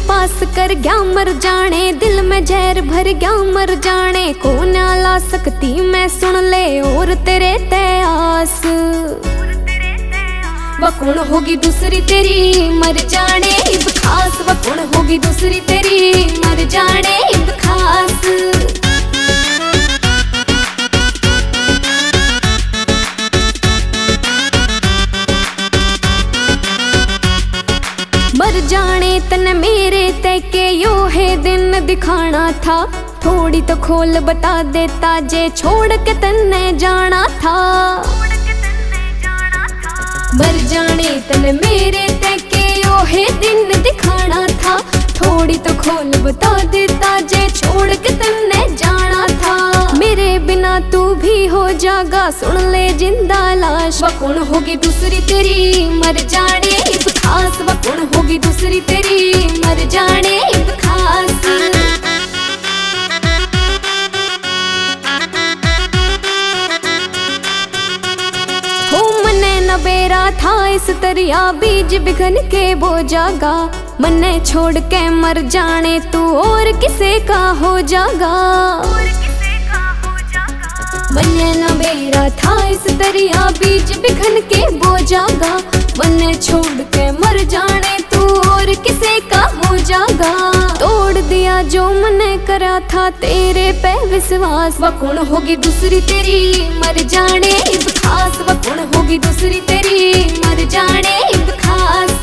पास कर गया मर जाने, दिल में जहर भर गया मर जाने। को ना ला सकती मैं सुन ले और तेरे तयास, वकुण होगी दूसरी तेरी मर जाने इब खास, वकुण होगी दूसरी तेरी मर जाने इब खास। मर जाने तन मेरे तैके यो है दिन दिखाना था, थोड़ी तो खोल बता देता जे छोड़ के तन्ने जाना था। मर जाने तन मेरे तैके यो है दिन दिखाना था, थोड़ी तो खोल बता देता जे छोड़ के तन्ने जाना था। मेरे बिना तू भी हो जागा सुन ले जिंदा लाश, वकुण होगी दूसरी तेरी मर जाने इब खास, वकुण होगी दूसरी तेरी मर जाने इब खास। बेरा था इस दरिया बीज बिखन के बो जागा, मन्ने छोड़ के मर जाने तू और किसे का हो जागा। मन्ने न बेरा था इस दरिया बीज बिखन के बो जागा, मन्ने छोड़ के मर जाने तू और किसे का हो जागा। तोड़ दिया जो मने करा था तेरे पे विश्वास, वकुण होगी दूसरी तेरी मर जाने इब खास, वकुण होगी दूसरी तेरी मर जाने इब खास।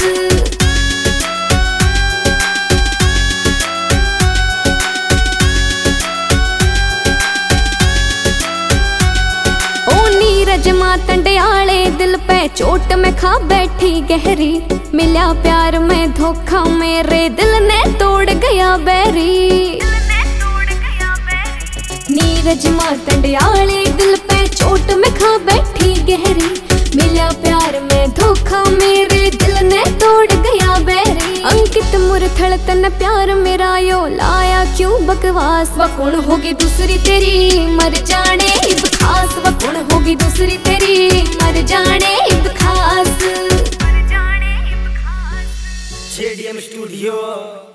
नीरज मातंडियाले दिल पे चोट में खा बैठी गहरी, मिला प्यार में धोखा मेरे दिल ने तोड़ गया बैरी। नीरज मातंडियाले दिल पे चोट में खा बैठी गहरी, मिला प्यार में धोखा मेरे दिल ने तोड़ गया बैरी। अंकित मुरथल तन प्यार मेरा यो लाया क्यों बकवास, वकुण होगी दूसरी तेरी मर जाने इब खास, वकुण होगी दूसरी तेरी मर जाने इब खास। JDM studio.